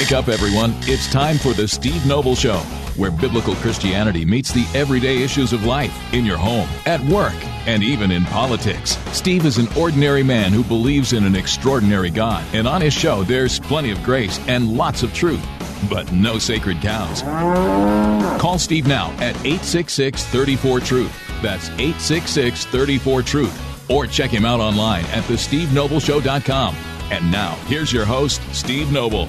Wake up, everyone. It's time for the Steve Noble Show, where biblical Christianity meets the everyday issues of life in your home, at work, and even in politics. Steve is an ordinary man who believes in an extraordinary God, and on his show, there's plenty of grace and lots of truth, but no sacred cows. Call Steve now at 866-34-TRUTH. That's 866-34-TRUTH. Or check him out online at thestevenobleshow.com. And now, here's your host, Steve Noble.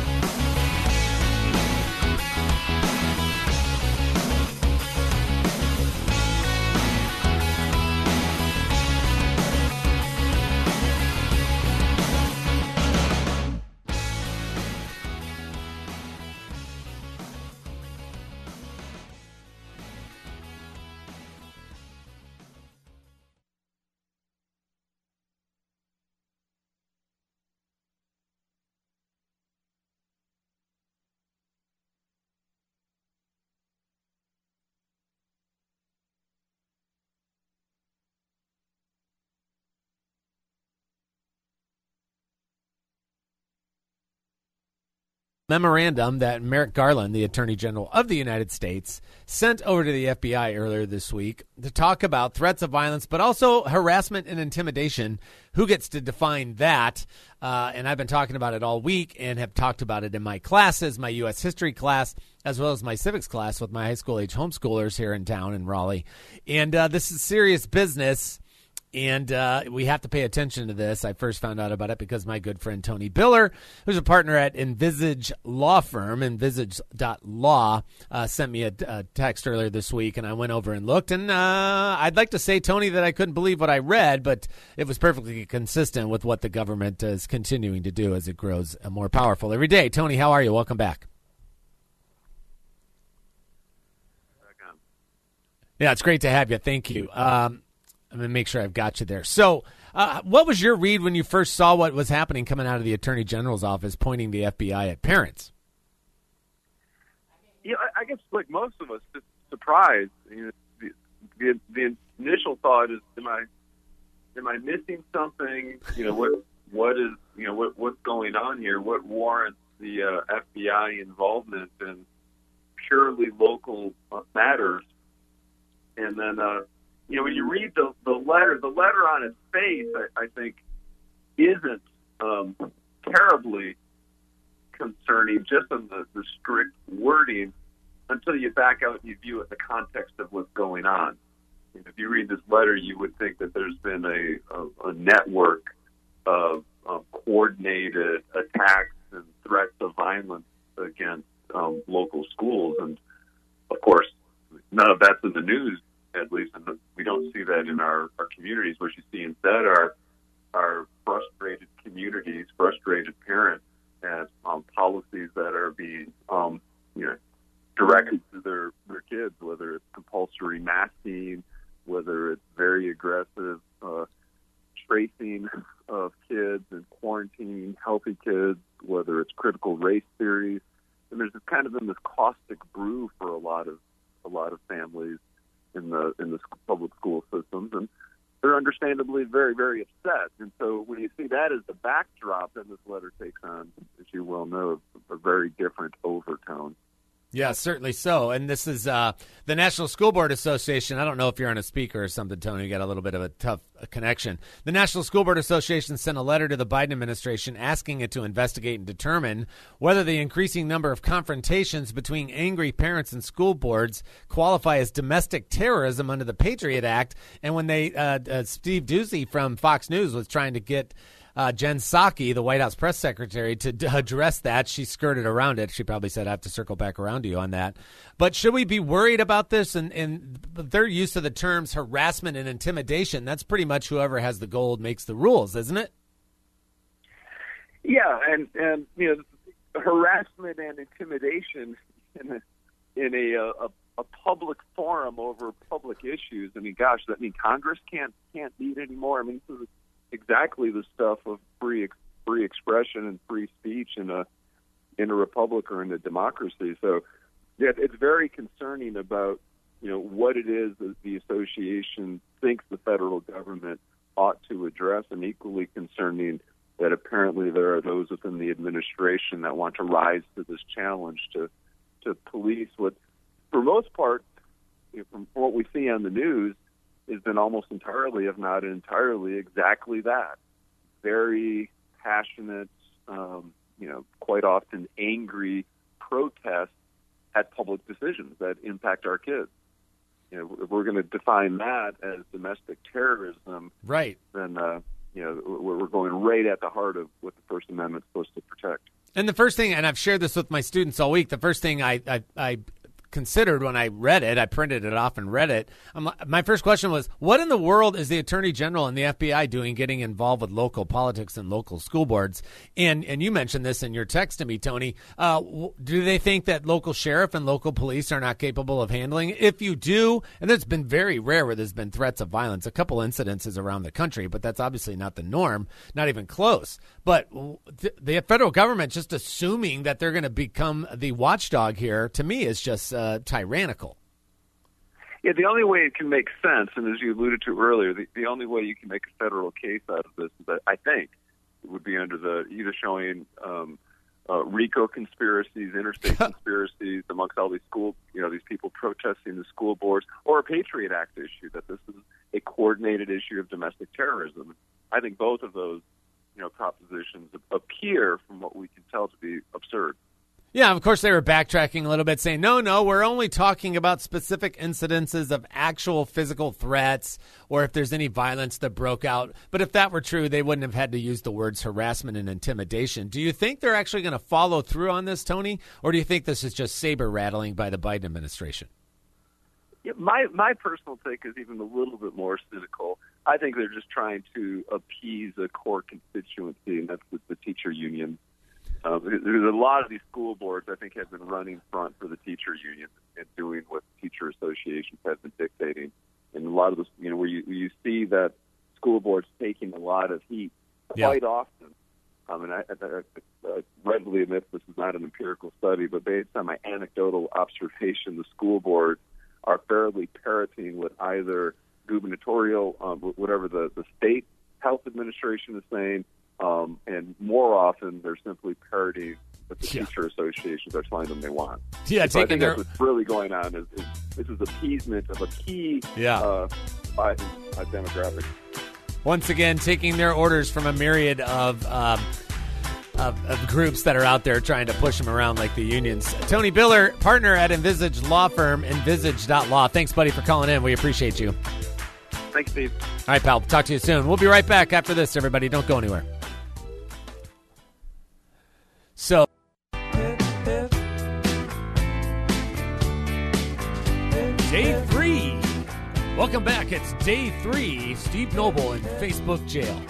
Memorandum that Merrick Garland, the Attorney General of the United States, sent over to the FBI earlier this week to talk about threats of violence, but also harassment and intimidation. Who gets to define that? And I've been talking about it all week and have talked about it in my classes, my U.S. history class, as well as my civics class with my high school age homeschoolers here in town in Raleigh. And this is serious business. And we have to pay attention to this. I first found out about it because my good friend Tony Biller, who's a partner at Envisage Law Firm, envisage.law, sent me a text earlier this week, and I went over and looked. And I'd like to say, Tony, that I couldn't believe what I read, but it was perfectly consistent with what the government is continuing to do as it grows more powerful every day. Tony, how are you? Welcome back. Yeah, it's great to have you. Thank you. I'm going to make sure I've got you there. So what was your read when you first saw what was happening coming out of the Attorney General's office pointing the FBI at parents? Yeah, I guess like most of us, just surprised. You know, the initial thought is, am I missing something? You know, what's going on here? What warrants the FBI involvement in purely local matters? And then you know, when you read the letter on its face, I think, isn't terribly concerning just in the strict wording until you back out and you view it in the context of what's going on. And if you read this letter, you would think that there's been a network of coordinated attacks and threats of violence against local schools. And, of course, none of that's in the news. At least, and we don't see that in our communities. What you see instead are frustrated communities, frustrated parents, and policies that are being directed to their kids, whether it's compulsory masking, whether it's very aggressive tracing of kids and quarantining healthy kids, whether it's critical race theories. And there's kind of been this caustic brew for a lot of families in the public school systems, and they're understandably very, very upset. And so when you see that as the backdrop, then this letter takes on, as you well know, a very different overtone. Yeah, certainly so. And this is the National School Board Association. I don't know if you're on a speaker or something, Tony. You got a little bit of a tough connection. The National School Board Association sent a letter to the Biden administration asking it to investigate and determine whether the increasing number of confrontations between angry parents and school boards qualify as domestic terrorism under the Patriot Act. And when Steve Doocy from Fox News was trying to get Jen Psaki, the White House press secretary, to address that, she skirted around it. She probably said, I have to circle back around to you on that. But should we be worried about this? And their use of the terms harassment and intimidation, that's pretty much whoever has the gold makes the rules, isn't it? Yeah, and you know, harassment and intimidation in a public forum over public issues. I mean, gosh, Congress can't meet anymore. I mean, this is exactly the stuff of free expression and free speech in a republic or in a democracy. So, yeah, it's very concerning about, you know, what it is that the association thinks the federal government ought to address, and equally concerning that apparently there are those within the administration that want to rise to this challenge to police what, for most part, from what we see on the news, has been almost entirely, if not entirely, exactly that. Very passionate, quite often angry protests at public decisions that impact our kids. If we're going to define that as domestic terrorism, right? Then we're going right at the heart of what the First Amendment is supposed to protect. And the first thing, and I've shared this with my students all week, the first thing I considered when I read it, I printed it off and read it. My first question was, what in the world is the Attorney General and the FBI doing getting involved with local politics and local school boards? And you mentioned this in your text to me, Tony. Do they think that local sheriff and local police are not capable of handling? If you do, and it's been very rare where there's been threats of violence, a couple incidences around the country, but that's obviously not the norm, not even close. But the federal government just assuming that they're going to become the watchdog here, to me, is just tyrannical. Yeah, the only way it can make sense, and as you alluded to earlier, the only way you can make a federal case out of this is that I think it would be under the either showing RICO conspiracies, interstate conspiracies amongst all these these people protesting the school boards, or a Patriot Act issue, that this is a coordinated issue of domestic terrorism. I think both of those propositions appear, from what we can tell, to be absurd. Yeah, of course they were backtracking a little bit, saying, no, we're only talking about specific incidences of actual physical threats or if there's any violence that broke out. But if that were true, they wouldn't have had to use the words harassment and intimidation. Do you think they're actually going to follow through on this, Tony, or do you think this is just saber rattling by the Biden administration? Yeah, my personal take is even a little bit more cynical. I think they're just trying to appease a core constituency, and that's the teacher union. There's a lot of these school boards, I think, have been running front for the teacher union and doing what teacher associations have been dictating. And a lot of this, where you see that school boards taking a lot of heat quite often. And I readily admit this is not an empirical study, but based on my anecdotal observation, the school boards are fairly parroting what either gubernatorial, whatever the state health administration is saying, and more often they're simply parroting what the teacher associations are telling them they want. Yeah, so I think that's what's really going on is this is appeasement of a key demographic. Once again, taking their orders from a myriad of groups that are out there trying to push them around like the unions. Tony Biller, partner at Envisage Law Firm, envisage.law. Thanks, buddy, for calling in. We appreciate you. Thanks, Steve. All right, pal. Talk to you soon. We'll be right back after this, everybody. Don't go anywhere. So, day 3. Welcome back. It's day 3. Steve Noble in Facebook jail.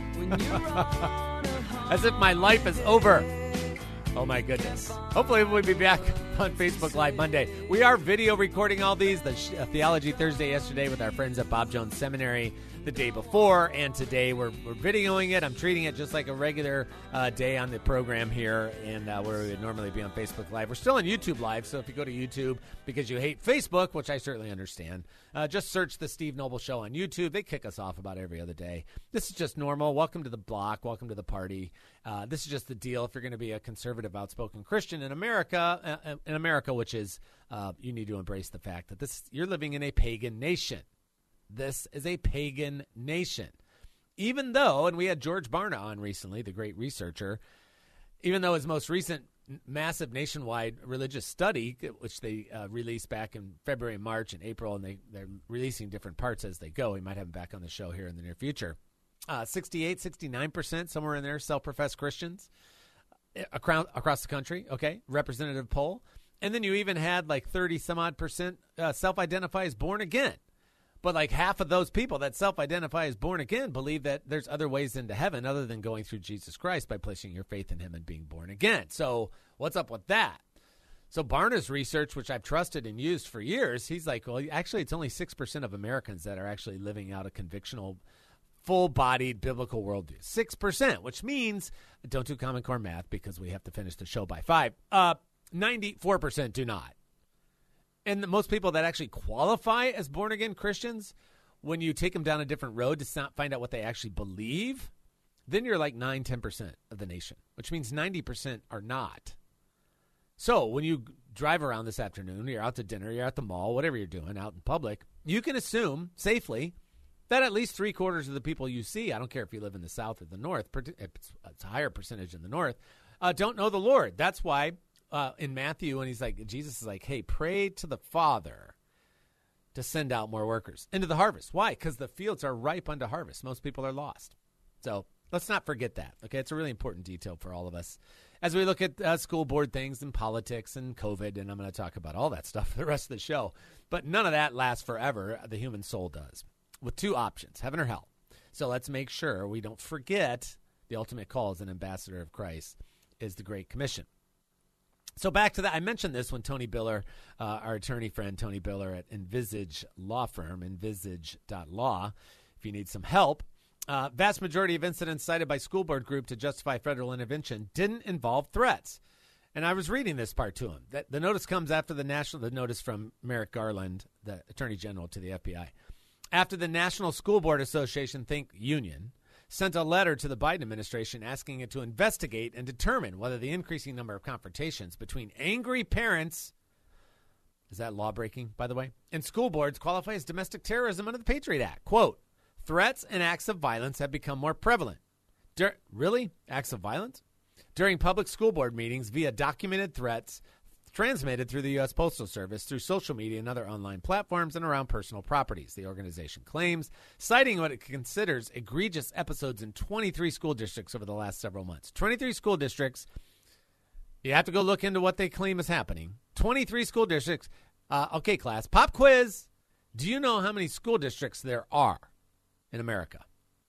As if my life is over. Oh, my goodness. Hopefully we'll be back on Facebook Live Monday. We are video recording all these. The Theology Thursday yesterday with our friends at Bob Jones Seminary the day before, and today we're videoing it. I'm treating it just like a regular day on the program here, and where we would normally be on Facebook Live. We're still on YouTube Live, so if you go to YouTube because you hate Facebook, which I certainly understand, just search The Steve Noble Show on YouTube. They kick us off about every other day. This is just normal. Welcome to the block. Welcome to the party. This is just the deal if you're going to be a conservative, outspoken Christian in America, which is you need to embrace the fact that you're living in a pagan nation. This is a pagan nation. Even though, and we had George Barna on recently, the great researcher, even though his most recent massive nationwide religious study, which they released back in February, March, and April, and they're releasing different parts as they go. We might have him back on the show here in the near future. 68, 69%, somewhere in there, self-professed Christians across the country, okay, representative poll. And then you even had like 30-some-odd% self-identify as born again. But like half of those people that self-identify as born again believe that there's other ways into heaven other than going through Jesus Christ by placing your faith in him and being born again. So what's up with that? So Barna's research, which I've trusted and used for years, he's like, well, actually, it's only 6% of Americans that are actually living out a convictional, full-bodied biblical worldview. 6%, which means, don't do Common Core math because we have to finish the show by 5. 94% do not. And most people that actually qualify as born-again Christians, when you take them down a different road to find out what they actually believe, then you're like 9-10% of the nation, which means 90% are not. So when you drive around this afternoon, you're out to dinner, you're at the mall, whatever you're doing out in public, you can assume safely that at least 3/4 of the people you see, I don't care if you live in the South or the North, it's a higher percentage in the North, don't know the Lord. That's why in Matthew, when Jesus is like, hey, pray to the Father to send out more workers into the harvest. Why? Because the fields are ripe unto harvest. Most people are lost. So let's not forget that. Okay, it's a really important detail for all of us as we look at school board things and politics and COVID, and I'm going to talk about all that stuff for the rest of the show. But none of that lasts forever. The human soul does, with two options, heaven or hell. So let's make sure we don't forget the ultimate call as an ambassador of Christ is the Great Commission. So back to that, I mentioned this when Tony Biller, our attorney friend Tony Biller at Envisage Law Firm, envisage.law, if you need some help. Vast majority of incidents cited by school board group to justify federal intervention didn't involve threats. And I was reading this part to him. That the notice comes after the notice from Merrick Garland, the Attorney General, to the FBI. After the National School Board Association, think union, sent a letter to the Biden administration asking it to investigate and determine whether the increasing number of confrontations between angry parents, is that law breaking, by the way, and school boards qualify as domestic terrorism under the Patriot Act. Quote, threats and acts of violence have become more prevalent. Really? Acts of violence? During public school board meetings via documented threats transmitted through the U.S. Postal Service, through social media and other online platforms, and around personal properties, the organization claims, citing what it considers egregious episodes in 23 school districts over the last several months. 23 school districts. You have to go look into what they claim is happening. 23 school districts. Okay, class, pop quiz. Do you know how many school districts there are in America?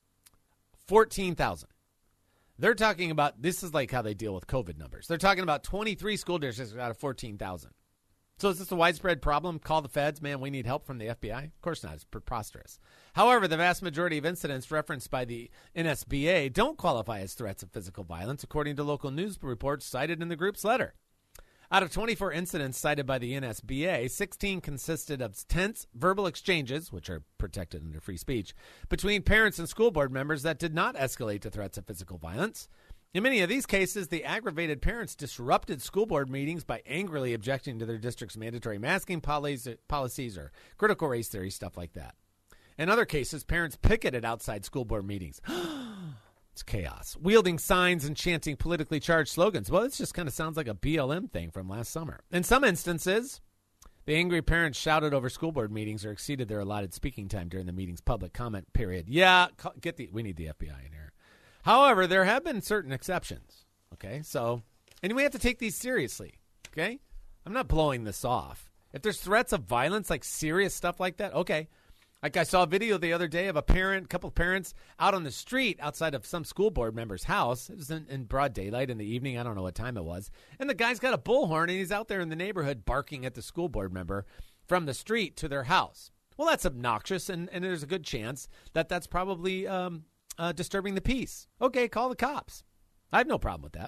14,000. They're talking about, this is like how they deal with COVID numbers. They're talking about 23 school districts out of 14,000. So is this a widespread problem? Call the feds. Man, we need help from the FBI? Of course not. It's preposterous. However, the vast majority of incidents referenced by the NSBA don't qualify as threats of physical violence, according to local news reports cited in the group's letter. Out of 24 incidents cited by the NSBA, 16 consisted of tense verbal exchanges, which are protected under free speech, between parents and school board members that did not escalate to threats of physical violence. In many of these cases, the aggravated parents disrupted school board meetings by angrily objecting to their district's mandatory masking policies or critical race theory, stuff like that. In other cases, parents picketed outside school board meetings. It's chaos. Wielding signs and chanting politically charged slogans. Well, this just kind of sounds like a BLM thing from last summer. In some instances, the angry parents shouted over school board meetings or exceeded their allotted speaking time during the meeting's public comment period. Yeah, we need the FBI in here. However, there have been certain exceptions. Okay, so, and we have to take these seriously. Okay, I'm not blowing this off. If there's threats of violence, like serious stuff like that, okay. Like I saw a video the other day of a couple of parents out on the street outside of some school board member's house. It was in broad daylight in the evening. I don't know what time it was. And the guy's got a bullhorn, and he's out there in the neighborhood barking at the school board member from the street to their house. Well, that's obnoxious, and there's a good chance that that's probably disturbing the peace. Okay, call the cops. I have no problem with that.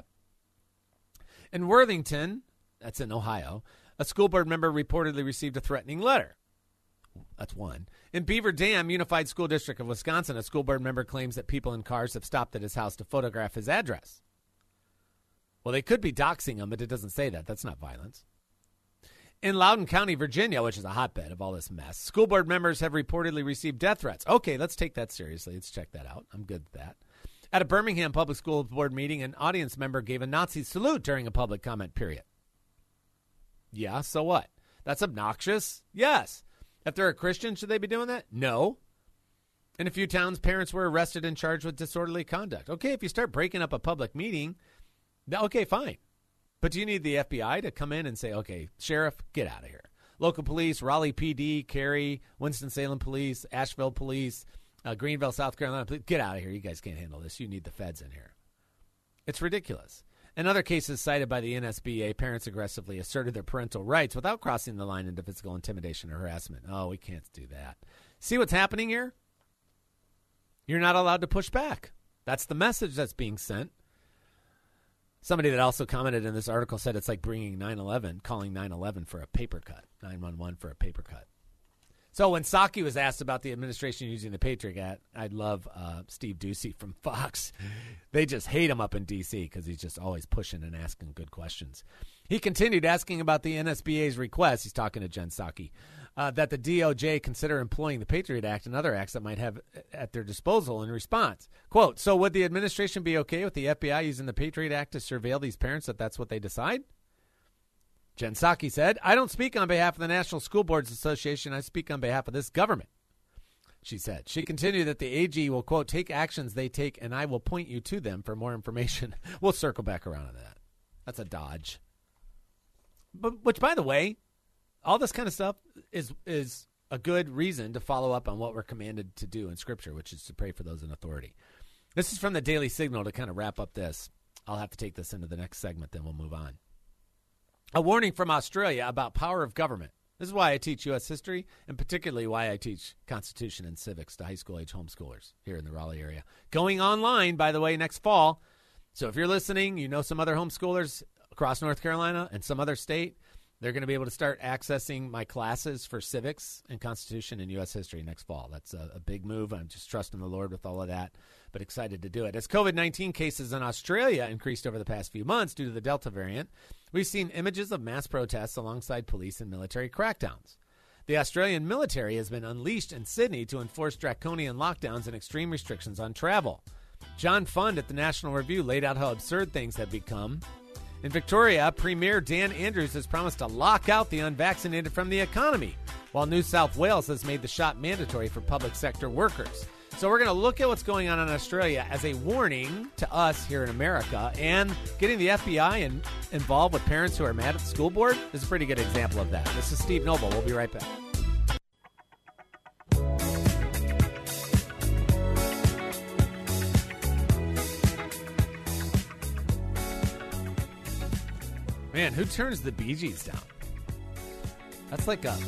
In Worthington, that's in Ohio, a school board member reportedly received a threatening letter. That's one. In Beaver Dam Unified School District of Wisconsin, a school board member claims that people in cars have stopped at his house to photograph his address. Well, they could be doxing him, but it doesn't say that. That's not violence. In Loudoun County, Virginia, which is a hotbed of all this mess, school board members have reportedly received death threats. Okay, let's take that seriously. Let's check that out. I'm good with that. At a Birmingham Public School Board meeting, an audience member gave a Nazi salute during a public comment period. Yeah, so what? That's obnoxious? Yes. If they're a Christian, should they be doing that? No. In a few towns, parents were arrested and charged with disorderly conduct. Okay, if you start breaking up a public meeting, okay, fine. But do you need the FBI to come in and say, okay, sheriff, get out of here? Local police, Raleigh PD, Cary, Winston-Salem Police, Asheville Police, Greenville, South Carolina Police, get out of here. You guys can't handle this. You need the feds in here. It's ridiculous. In other cases cited by the NSBA, parents aggressively asserted their parental rights without crossing the line into physical intimidation or harassment. Oh, we can't do that. See what's happening here? You're not allowed to push back. That's the message that's being sent. Somebody that also commented in this article said it's like bringing 9/11, calling 9/11 for a paper cut, 911 for a paper cut. So when Psaki was asked about the administration using the Patriot Act, I love Steve Doocy from Fox. They just hate him up in D.C. because he's just always pushing and asking good questions. He continued asking about the NSBA's request, he's talking to Jen Psaki, that the DOJ consider employing the Patriot Act and other acts that might have at their disposal in response. Quote, so would the administration be okay with the FBI using the Patriot Act to surveil these parents if that's what they decide? Jen Psaki said, I don't speak on behalf of the National School Boards Association. I speak on behalf of this government, she said. She continued that the AG will, quote, take actions they take, and I will point you to them for more information. We'll circle back around to that. That's a dodge. But, which, by the way, all this kind of stuff is a good reason to follow up on what we're commanded to do in Scripture, which is to pray for those in authority. This is from the Daily Signal to kind of wrap up this. I'll have to take this into the next segment, then we'll move on. A warning from Australia about power of government. This is why I teach U.S. history, and particularly why I teach Constitution and Civics to high school-age homeschoolers here in the Raleigh area. Going online, by the way, next fall. So if you're listening, you know some other homeschoolers across North Carolina and some other state, they're going to be able to start accessing my classes for Civics and Constitution and U.S. history next fall. That's a big move. I'm just trusting the Lord with all of that, but excited to do it. As COVID-19 cases in Australia increased over the past few months due to the Delta variant, we've seen images of mass protests alongside police and military crackdowns. The Australian military has been unleashed in Sydney to enforce draconian lockdowns and extreme restrictions on travel. John Fund at the National Review laid out how absurd things have become. In Victoria, Premier Dan Andrews has promised to lock out the unvaccinated from the economy, while New South Wales has made the shot mandatory for public sector workers. So we're going to look at what's going on in Australia as a warning to us here in America, and getting the FBI involved with parents who are mad at the school board is a pretty good example of that. This is Steve Noble. We'll be right back. Man, who turns the Bee Gees down? That's like a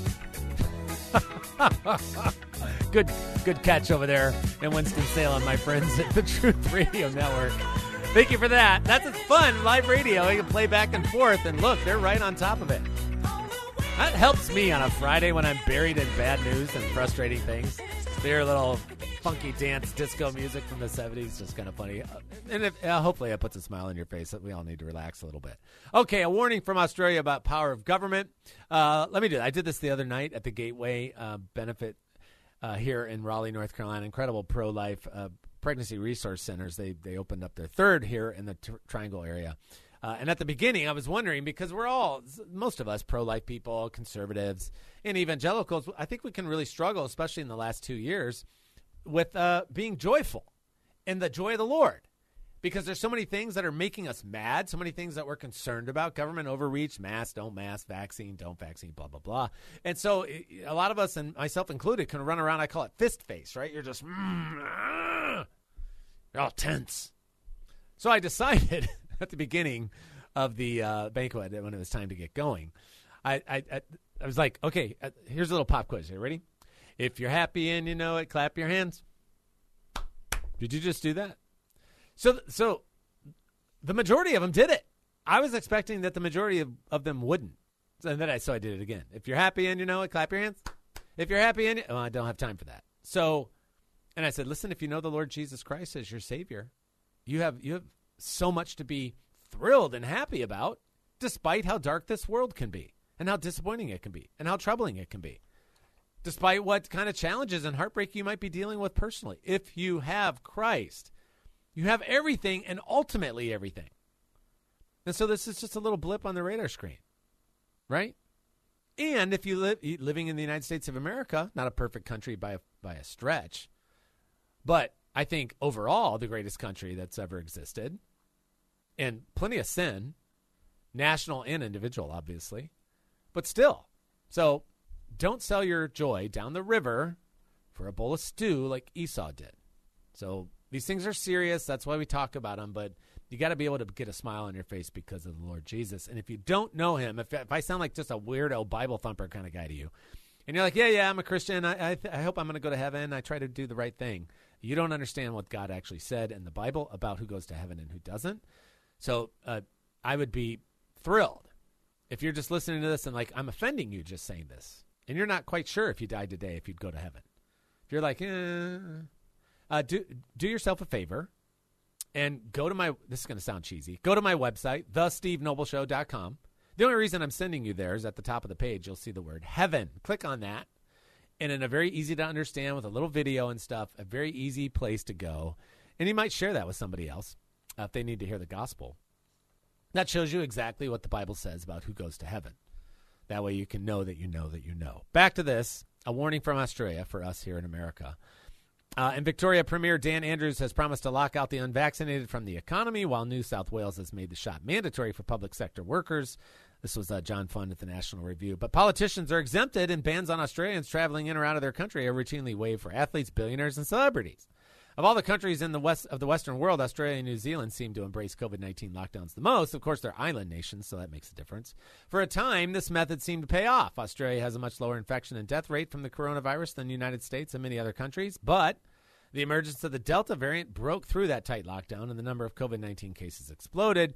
good catch over there in Winston-Salem, my friends at the Truth Radio Network. Thank you for that. That's fun, live radio. You can play back and forth, and look, they're right on top of it. That helps me on a Friday when I'm buried in bad news and frustrating things. Their little funky dance disco music from the 70s, just kind of funny. And hopefully it puts a smile on your face that we all need to relax a little bit. Okay, a warning from Australia about power of government. Let me do that. I did this the other night at the Gateway benefit here in Raleigh, North Carolina. Incredible pro-life pregnancy resource centers. They opened up their third here in the Triangle area. And at the beginning, I was wondering, because we're all, most of us, pro-life people, conservatives, and evangelicals, I think we can really struggle, especially in the last 2 years, with being joyful in the joy of the Lord. Because there's so many things that are making us mad, so many things that we're concerned about, government overreach, mask, don't mask, vaccine, don't vaccine, blah, blah, blah. And so a lot of us, and myself included, can run around, I call it fist face, right? You're just, you're all tense. So I decided at the beginning of the banquet, when it was time to get going, I was like, okay, here's a little pop quiz. You ready? If you're happy and you know it, clap your hands. Did you just do that? So the majority of them did it. I was expecting that the majority of them wouldn't. And then so I did it again. If you're happy and you know it, clap your hands. If you're happy and I don't have time for that. So, and I said, listen, if you know the Lord Jesus Christ as your Savior, you have so much to be thrilled and happy about, despite how dark this world can be, and how disappointing it can be, and how troubling it can be, despite what kind of challenges and heartbreak you might be dealing with personally. If you have Christ, you have everything, and ultimately everything. And so this is just a little blip on the radar screen, right? And if you living in the United States of America, not a perfect country by a stretch, but I think overall the greatest country that's ever existed, and plenty of sin, national and individual, obviously, but still. So don't sell your joy down the river for a bowl of stew like Esau did. So these things are serious. That's why we talk about them, but you got to be able to get a smile on your face because of the Lord Jesus. And if you don't know him, if I sound like just a weirdo Bible thumper kind of guy to you, and you're like, yeah, I'm a Christian. I hope I'm going to go to heaven. I try to do the right thing. You don't understand what God actually said in the Bible about who goes to heaven and who doesn't. So I would be thrilled if you're just listening to this and like, I'm offending you just saying this. and you're not quite sure if you died today if you'd go to heaven. If you're like, do yourself a favor and go to my, this is going to sound cheesy, go to my website, thestevenobleshow.com. The only reason I'm sending you there is at the top of the page, you'll see the word heaven. Click on that. And in a very easy to understand with a little video and stuff, a very easy place to go. And you might share that with somebody else if they need to hear the gospel. That shows you exactly what the Bible says about who goes to heaven. That way you can know that you know that you know. Back to this, a warning from Australia for us here in America. In Victoria, Premier Dan Andrews has promised to lock out the unvaccinated from the economy, while New South Wales has made the shot mandatory for public sector workers. This was John Fund at the National Review. But politicians are exempted, and bans on Australians traveling in or out of their country are routinely waived for athletes, billionaires, and celebrities. Of all the countries in the Western world, Australia and New Zealand seem to embrace COVID-19 lockdowns the most. Of course, they're island nations, so that makes a difference. For a time, this method seemed to pay off. Australia has a much lower infection and death rate from the coronavirus than the United States and many other countries, but the emergence of the Delta variant broke through that tight lockdown, and the number of COVID-19 cases exploded.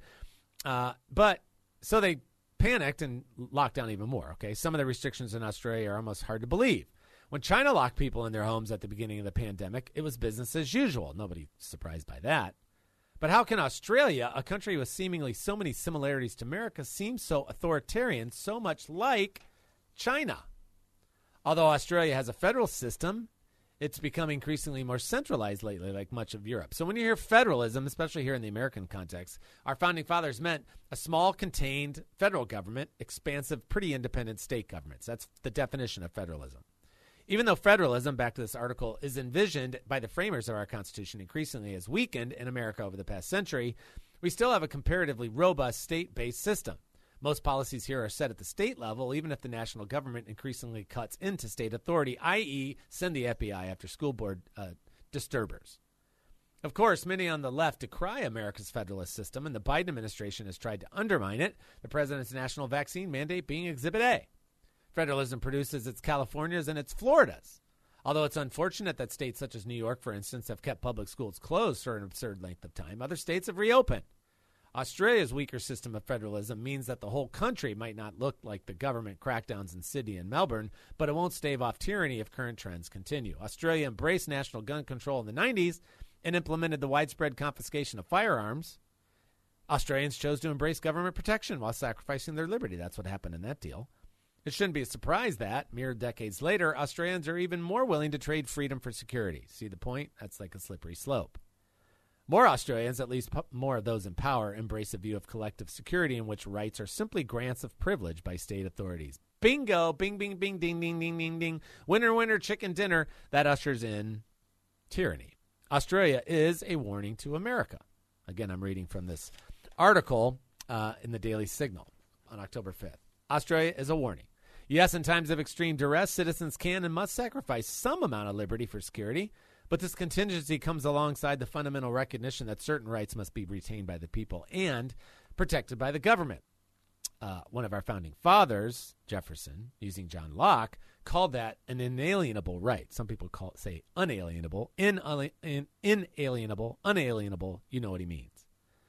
So they panicked and locked down even more. Okay, some of the restrictions in Australia are almost hard to believe. When China locked people in their homes at the beginning of the pandemic, it was business as usual. Nobody's surprised by that. But how can Australia, a country with seemingly so many similarities to America, seem so authoritarian, so much like China? Although Australia has a federal system, it's become increasingly more centralized lately, like much of Europe. So when you hear federalism, especially here in the American context, our founding fathers meant a small, contained federal government, expansive, pretty independent state governments. That's the definition of federalism. Even though federalism, back to this article, is envisioned by the framers of our Constitution increasingly as weakened in America over the past century, we still have a comparatively robust state-based system. Most policies here are set at the state level, even if the national government increasingly cuts into state authority, i.e. send the FBI after school board disturbers. Of course, many on the left decry America's federalist system, and the Biden administration has tried to undermine it, the president's national vaccine mandate being Exhibit A. Federalism produces its Californias and its Floridas. Although it's unfortunate that states such as New York, for instance, have kept public schools closed for an absurd length of time, other states have reopened. Australia's weaker system of federalism means that the whole country might not look like the government crackdowns in Sydney and Melbourne, but it won't stave off tyranny if current trends continue. Australia embraced national gun control in the 90s and implemented the widespread confiscation of firearms. Australians chose to embrace government protection while sacrificing their liberty. That's what happened in that deal. It shouldn't be a surprise that, mere decades later, Australians are even more willing to trade freedom for security. See the point? That's like a slippery slope. More Australians, at least more of those in power, embrace a view of collective security in which rights are simply grants of privilege by state authorities. Bingo! Bing, bing, bing, ding, ding, ding, ding, ding. Winner, winner, chicken dinner. That ushers in tyranny. Australia is a warning to America. Again, I'm reading from this article in the Daily Signal on October 5th. Australia is a warning. Yes, in times of extreme duress, citizens can and must sacrifice some amount of liberty for security. But this contingency comes alongside the fundamental recognition that certain rights must be retained by the people and protected by the government. One of our founding fathers, Jefferson, using John Locke, called that an inalienable right. Some people say unalienable, inalienable, unalienable. You know what he means.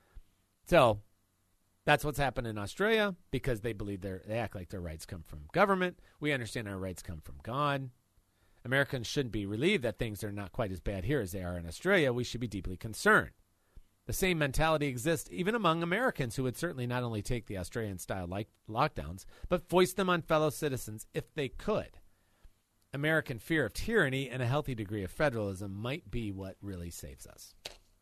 So that's what's happened in Australia because they believe they act like their rights come from government. We understand our rights come from God. Americans shouldn't be relieved that things are not quite as bad here as they are in Australia. We should be deeply concerned. The same mentality exists even among Americans who would certainly not only take the Australian-style lockdowns, but foist them on fellow citizens if they could. American fear of tyranny and a healthy degree of federalism might be what really saves us.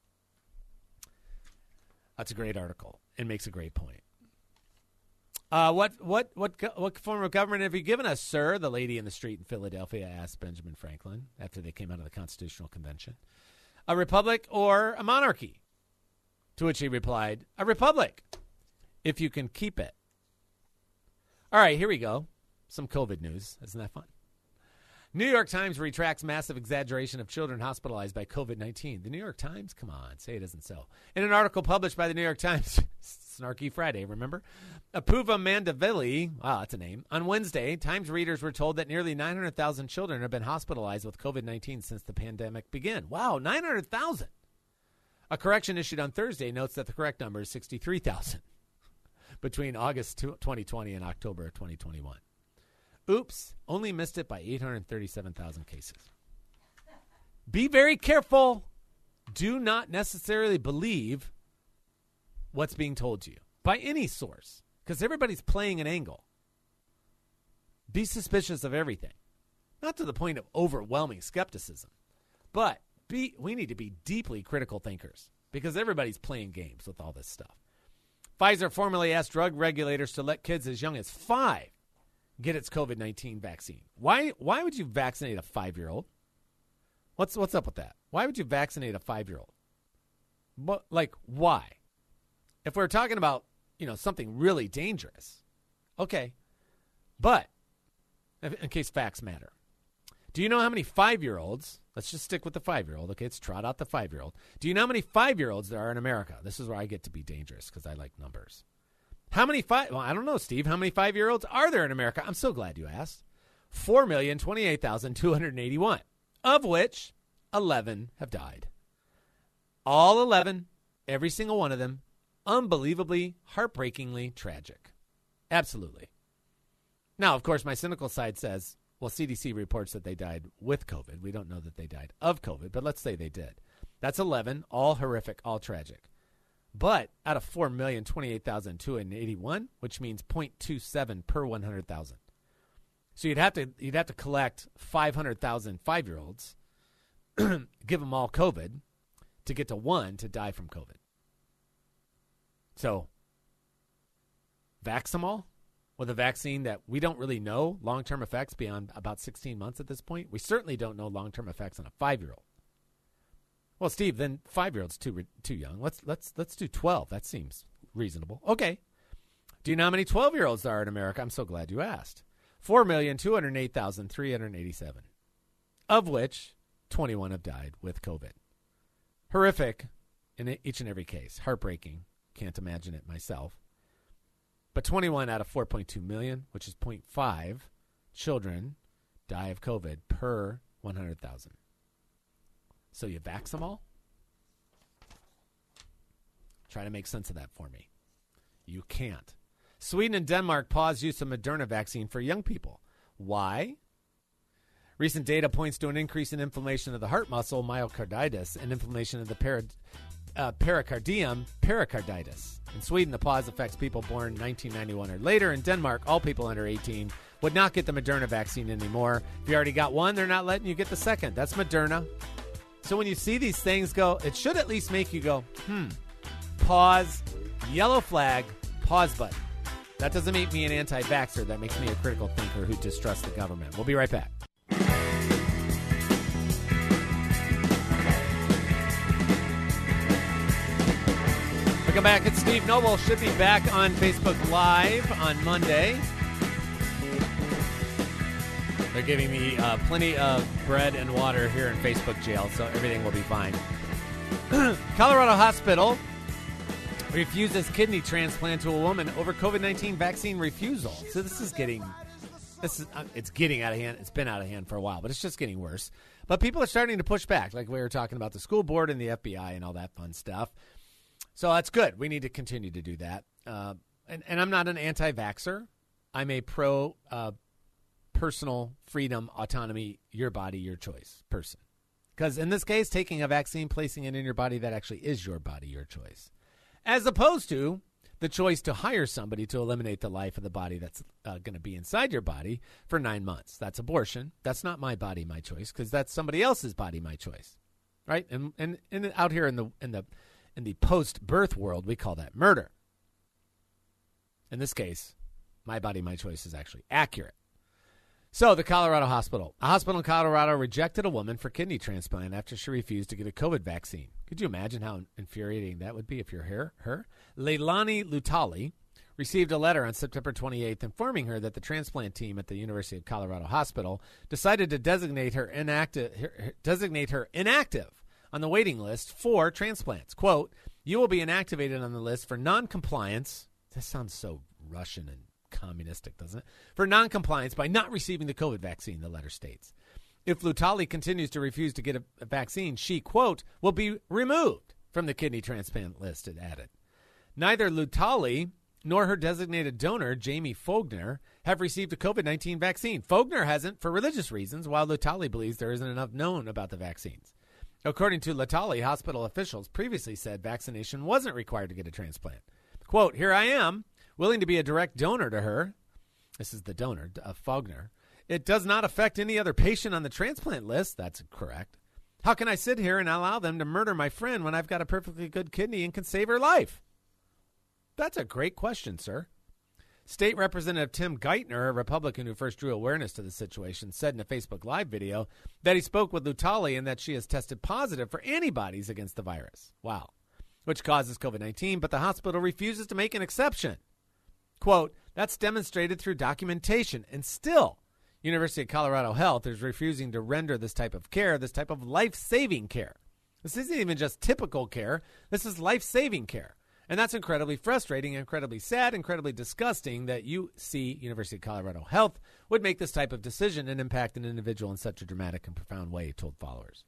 That's a great article and makes a great point. What form of government have you given us, sir? The lady in the street in Philadelphia asked Benjamin Franklin after they came out of the Constitutional Convention. A republic or a monarchy? To which he replied, a republic, if you can keep it. All right, here we go. Some COVID news. Isn't that fun? New York Times retracts massive exaggeration of children hospitalized by COVID-19. The New York Times? Come on, say it isn't so. In an article published by the New York Times, Snarky Friday, remember? Apuva Mandavili, wow, that's a name. On Wednesday, Times readers were told that nearly 900,000 children have been hospitalized with COVID-19 since the pandemic began. Wow, 900,000. A correction issued on Thursday notes that the correct number is 63,000 between August 2020 and October 2021. Oops, only missed it by 837,000 cases. Be very careful. Do not necessarily believe what's being told to you by any source, because everybody's playing an angle. Be suspicious of everything. Not to the point of overwhelming skepticism, but we need to be deeply critical thinkers, because everybody's playing games with all this stuff. Pfizer formally asked drug regulators to let kids as young as 5 get its COVID-19 vaccine. Why would you vaccinate a 5-year-old? What's up with that? Why would you vaccinate a 5-year-old? But, why? If we're talking about, something really dangerous, okay. But, in case facts matter, do you know how many 5-year-olds, let's just stick with the 5-year-old, okay, let's trot out the 5-year-old. Do you know how many 5-year-olds there are in America? This is where I get to be dangerous, because I like numbers. How many well, I don't know, Steve. How many 5-year-olds are there in America? I'm so glad you asked. 4,028,281, of which 11 have died. All 11, every single one of them, unbelievably, heartbreakingly tragic. Absolutely. Now, of course, my cynical side says, well, CDC reports that they died with COVID. We don't know that they died of COVID, but let's say they did. That's 11, all horrific, all tragic. But out of 4,028,281, which means 0.27 per 100,000. So you'd have to collect 500,000 5-year-olds, give them all COVID, to get to 1 to die from COVID. So, vax them all with a vaccine that we don't really know long-term effects beyond about 16 months at this point. We certainly don't know long-term effects on a 5-year-old. Well, Steve, then 5-year-old's too young. Let's do 12. That seems reasonable. Okay. Do you know how many 12-year-olds there are in America? I'm so glad you asked. 4,208,387, of which 21 have died with COVID. Horrific in each and every case. Heartbreaking. Can't imagine it myself. But 21 out of 4.2 million, which is 0.5 children, die of COVID per 100,000. So you vax them all? Try to make sense of that for me. You can't. Sweden and Denmark pause use of Moderna vaccine for young people. Why? Recent data points to an increase in inflammation of the heart muscle, myocarditis, and inflammation of the pericardium, pericarditis. In Sweden, the pause affects people born 1991 or later. In Denmark, all people under 18 would not get the Moderna vaccine anymore. If you already got one, they're not letting you get the second. That's Moderna. So when you see these things go, it should at least make you go, pause, yellow flag, pause button. That doesn't make me an anti-vaxxer. That makes me a critical thinker who distrusts the government. We'll be right back. Welcome back. It's Steve Noble. Should be back on Facebook Live on Monday. They're giving me plenty of bread and water here in Facebook jail, so everything will be fine. Colorado Hospital refuses kidney transplant to a woman over COVID-19 vaccine refusal. So it's getting out of hand. It's been out of hand for a while, but it's just getting worse. But people are starting to push back, like we were talking about the school board and the FBI and all that fun stuff. So that's good. We need to continue to do that. And I'm not an anti-vaxxer. I'm a pro personal freedom, autonomy, your body, your choice person. Because in this case, taking a vaccine, placing it in your body, that actually is your body, your choice. As opposed to the choice to hire somebody to eliminate the life of the body that's going to be inside your body for 9 months. That's abortion. That's not my body, my choice, because that's somebody else's body, my choice. Right? And out here in the post-birth world, we call that murder. In this case, my body, my choice is actually accurate. So the Colorado hospital. A hospital in Colorado rejected a woman for kidney transplant after she refused to get a COVID vaccine. Could you imagine how infuriating that would be if you're her? Leilani Lutali received a letter on September 28th informing her that the transplant team at the University of Colorado Hospital decided to designate her inactive on the waiting list for transplants. Quote, "You will be inactivated on the list for noncompliance." This sounds so Russian and communistic, doesn't it? "For noncompliance by not receiving the COVID vaccine," the letter states. If Lutali continues to refuse to get a vaccine, she, quote, "will be removed from the kidney transplant list," it added. Neither Lutali nor her designated donor, Jamie Fogner, have received a COVID-19 vaccine. Fogner hasn't for religious reasons, while Latali believes there isn't enough known about the vaccines. According to Latali, hospital officials previously said vaccination wasn't required to get a transplant. Quote, "Here I am, willing to be a direct donor to her." This is the donor, Fogner. "It does not affect any other patient on the transplant list." That's correct. "How can I sit here and allow them to murder my friend when I've got a perfectly good kidney and can save her life?" That's a great question, sir. State Representative Tim Geithner, a Republican who first drew awareness to the situation, said in a Facebook Live video that he spoke with Latali and that she has tested positive for antibodies against the virus. Wow. Which causes COVID-19, but the hospital refuses to make an exception. Quote, "That's demonstrated through documentation, and still, University of Colorado Health is refusing to render this type of care, this type of life-saving care. This isn't even just typical care. This is life-saving care. And that's incredibly frustrating, incredibly sad, incredibly disgusting that UC, University of Colorado Health, would make this type of decision and impact an individual in such a dramatic and profound way," he told followers.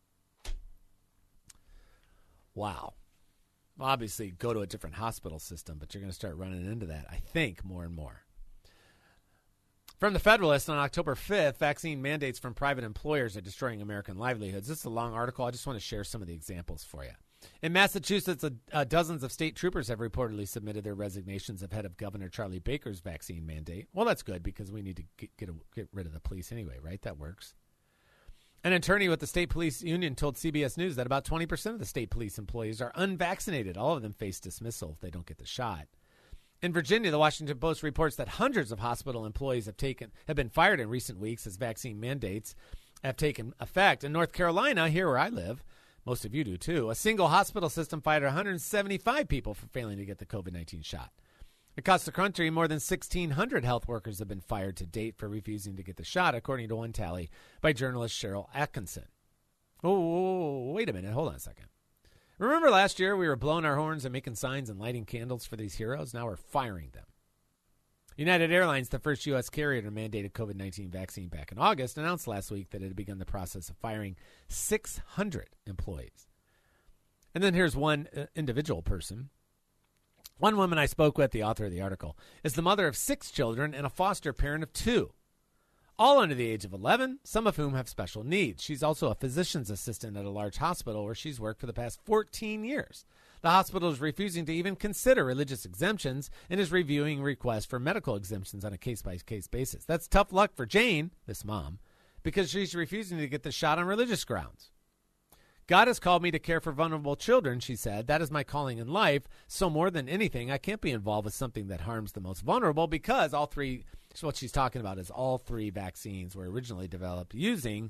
Wow. Obviously, go to a different hospital system, but you're going to start running into that, I think, more and more. From the Federalist on October 5th, vaccine mandates from private employers are destroying American livelihoods. This is a long article. I just want to share some of the examples for you. In Massachusetts, dozens of state troopers have reportedly submitted their resignations ahead of Governor Charlie Baker's vaccine mandate. Well, that's good because we need to get rid of the police anyway, right? That works. An attorney with the state police union told CBS News that about 20% of the state police employees are unvaccinated. All of them face dismissal if they don't get the shot. In Virginia, the Washington Post reports that hundreds of hospital employees have been fired in recent weeks as vaccine mandates have taken effect. In North Carolina, here where I live, most of you do too, a single hospital system fired 175 people for failing to get the COVID-19 shot. Across the country, more than 1,600 health workers have been fired to date for refusing to get the shot, according to one tally by journalist Cheryl Atkinson. Oh, wait a minute. Hold on a second. Remember last year we were blowing our horns and making signs and lighting candles for these heroes? Now we're firing them. United Airlines, the first U.S. carrier to mandate a COVID-19 vaccine back in August, announced last week that it had begun the process of firing 600 employees. And then here's one individual person. One woman I spoke with, the author of the article, is the mother of 6 children and a foster parent of 2, all under the age of 11, some of whom have special needs. She's also a physician's assistant at a large hospital where she's worked for the past 14 years. The hospital is refusing to even consider religious exemptions and is reviewing requests for medical exemptions on a case-by-case basis. That's tough luck for Jane, this mom, because she's refusing to get the shot on religious grounds. God has called me to care for vulnerable children, she said. That is my calling in life. So more than anything, I can't be involved with something that harms the most vulnerable because all 3, so what she's talking about is all 3 vaccines were originally developed using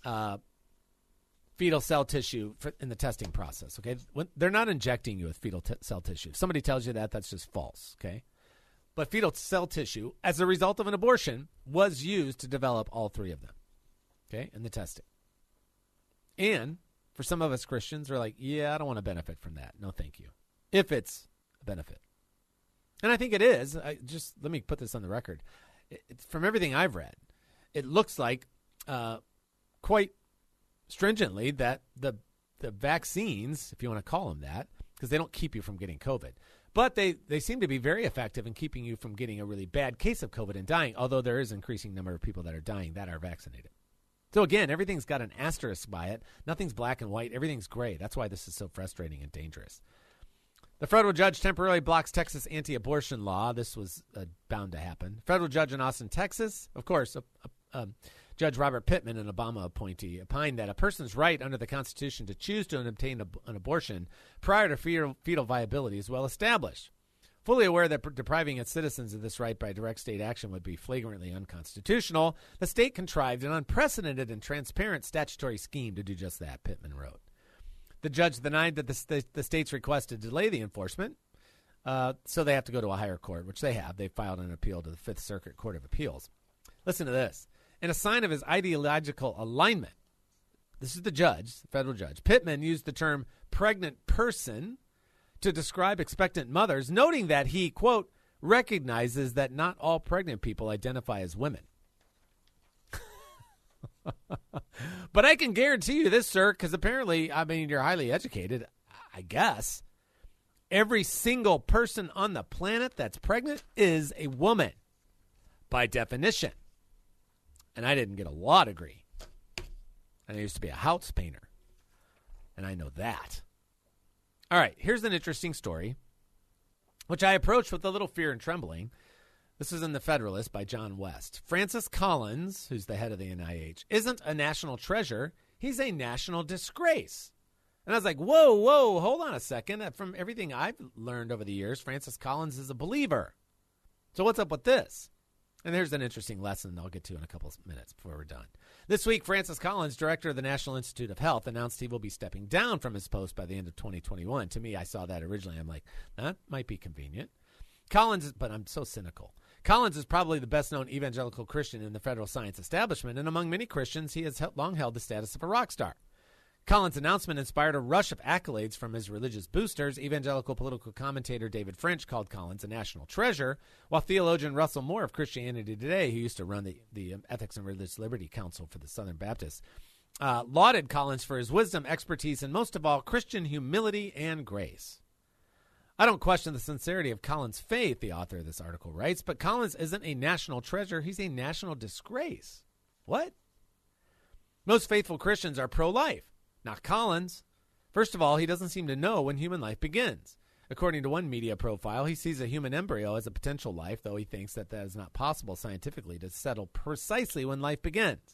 fetal cell tissue in the testing process, okay? They're not injecting you with fetal cell tissue. If somebody tells you that, that's just false, okay? But fetal cell tissue, as a result of an abortion, was used to develop all 3 of them, okay, in the testing. And for some of us Christians, we're like, yeah, I don't want to benefit from that. No, thank you. If it's a benefit. And I think it is. Let me put this on the record. From everything I've read, it looks like quite stringently that the vaccines, if you want to call them that, because they don't keep you from getting COVID, but they seem to be very effective in keeping you from getting a really bad case of COVID and dying, although there is an increasing number of people that are dying that are vaccinated. So again, everything's got an asterisk by it. Nothing's black and white. Everything's gray. That's why this is so frustrating and dangerous. The federal judge temporarily blocks Texas anti-abortion law. This was bound to happen. Federal judge in Austin, Texas, of course, Judge Robert Pittman, an Obama appointee, opined that a person's right under the Constitution to choose to obtain an abortion prior to fetal viability is well established. Fully aware that depriving its citizens of this right by direct state action would be flagrantly unconstitutional, the state contrived an unprecedented and transparent statutory scheme to do just that, Pittman wrote. The judge denied that the state's request to delay the enforcement, so they have to go to a higher court, which they have. They filed an appeal to the Fifth Circuit Court of Appeals. Listen to this. In a sign of his ideological alignment, this is the judge, the federal judge, Pittman used the term pregnant person to describe expectant mothers, noting that he, quote, recognizes that not all pregnant people identify as women. But I can guarantee you this, sir, because apparently, I mean, you're highly educated, I guess. Every single person on the planet that's pregnant is a woman, by definition. And I didn't get a law degree. And I used to be a house painter. And I know that. All right, here's an interesting story, which I approached with a little fear and trembling. This is in The Federalist by John West. Francis Collins, who's the head of the NIH, isn't a national treasure. He's a national disgrace. And I was like, whoa, hold on a second. From everything I've learned over the years, Francis Collins is a believer. So what's up with this? And there's an interesting lesson I'll get to in a couple of minutes before we're done. This week, Francis Collins, director of the National Institute of Health, announced he will be stepping down from his post by the end of 2021. To me, I saw that originally. I'm like, that might be convenient. But I'm so cynical. Collins is probably the best-known evangelical Christian in the federal science establishment, and among many Christians, he has long held the status of a rock star. Collins' announcement inspired a rush of accolades from his religious boosters. Evangelical political commentator David French called Collins a national treasure, while theologian Russell Moore of Christianity Today, who used to run the Ethics and Religious Liberty Council for the Southern Baptists, lauded Collins for his wisdom, expertise, and most of all, Christian humility and grace. I don't question the sincerity of Collins' faith, the author of this article writes, but Collins isn't a national treasure. He's a national disgrace. What? Most faithful Christians are pro-life. Not Collins. First of all, he doesn't seem to know when human life begins. According to one media profile, he sees a human embryo as a potential life, though he thinks that is not possible scientifically to settle precisely when life begins.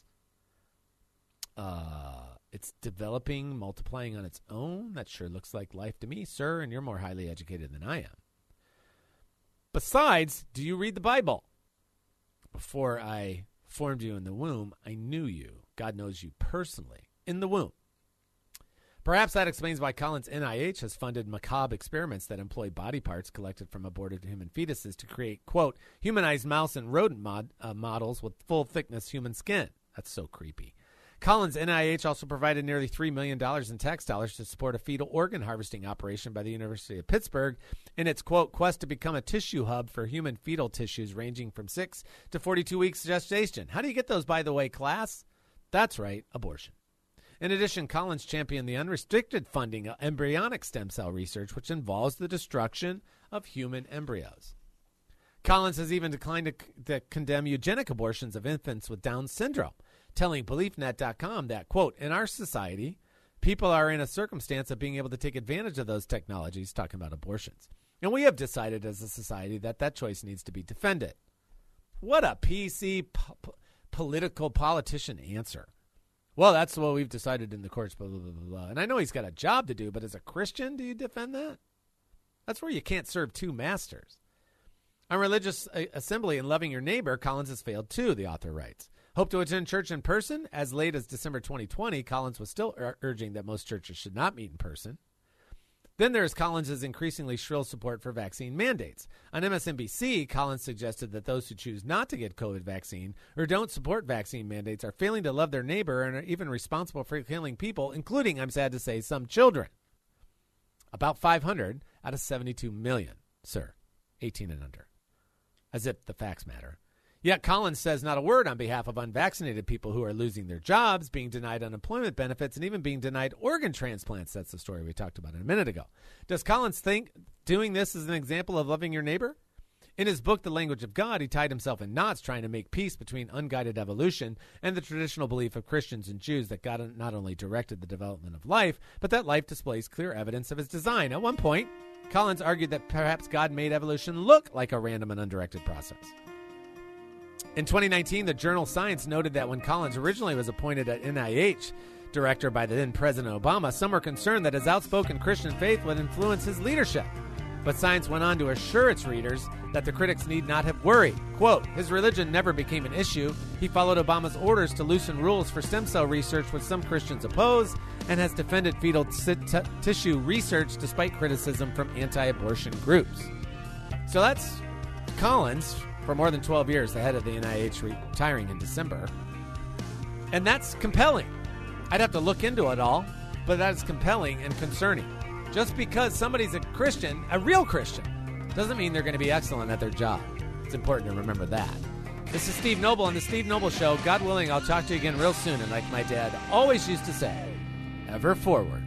It's developing, multiplying on its own. That sure looks like life to me, sir, and you're more highly educated than I am. Besides, do you read the Bible? Before I formed you in the womb, I knew you. God knows you personally in the womb. Perhaps that explains why Collins' NIH has funded macabre experiments that employ body parts collected from aborted human fetuses to create, quote, humanized mouse and rodent models with full-thickness human skin. That's so creepy. Collins' NIH also provided nearly $3 million in tax dollars to support a fetal organ harvesting operation by the University of Pittsburgh in its, quote, quest to become a tissue hub for human fetal tissues ranging from 6 to 42 weeks gestation. How do you get those, by the way, class? That's right, abortion. In addition, Collins championed the unrestricted funding of embryonic stem cell research, which involves the destruction of human embryos. Collins has even declined to condemn eugenic abortions of infants with Down syndrome, telling BeliefNet.com that, quote, in our society, people are in a circumstance of being able to take advantage of those technologies, talking about abortions. And we have decided as a society that that choice needs to be defended. What a PC politician answer. Well, that's what we've decided in the courts, blah, blah, blah, blah. And I know he's got a job to do, but as a Christian, do you defend that? That's where you can't serve two masters. On religious assembly and loving your neighbor, Collins has failed too, the author writes. Hope to attend church in person? As late as December 2020, Collins was still urging that most churches should not meet in person. Then there's Collins' increasingly shrill support for vaccine mandates. On MSNBC, Collins suggested that those who choose not to get COVID vaccine or don't support vaccine mandates are failing to love their neighbor and are even responsible for killing people, including, I'm sad to say, some children. About 500 out of 72 million, sir, 18 and under. As if the facts matter. Yet Collins says not a word on behalf of unvaccinated people who are losing their jobs, being denied unemployment benefits, and even being denied organ transplants. That's the story we talked about a minute ago. Does Collins think doing this is an example of loving your neighbor? In his book, The Language of God, he tied himself in knots trying to make peace between unguided evolution and the traditional belief of Christians and Jews that God not only directed the development of life, but that life displays clear evidence of his design. At one point, Collins argued that perhaps God made evolution look like a random and undirected process. In 2019, the journal Science noted that when Collins originally was appointed at NIH director by the then President Obama, some were concerned that his outspoken Christian faith would influence his leadership. But Science went on to assure its readers that the critics need not have worried. Quote, his religion never became an issue. He followed Obama's orders to loosen rules for stem cell research, which some Christians oppose, and has defended fetal tissue research despite criticism from anti-abortion groups. So that's Collins, for more than 12 years, the head of the NIH, retiring in December. And that's compelling. I'd have to look into it all, but that is compelling and concerning. Just because somebody's a Christian, a real Christian, doesn't mean they're going to be excellent at their job. It's important to remember that. This is Steve Noble on The Steve Noble Show. God willing, I'll talk to you again real soon. And like my dad always used to say, ever forward.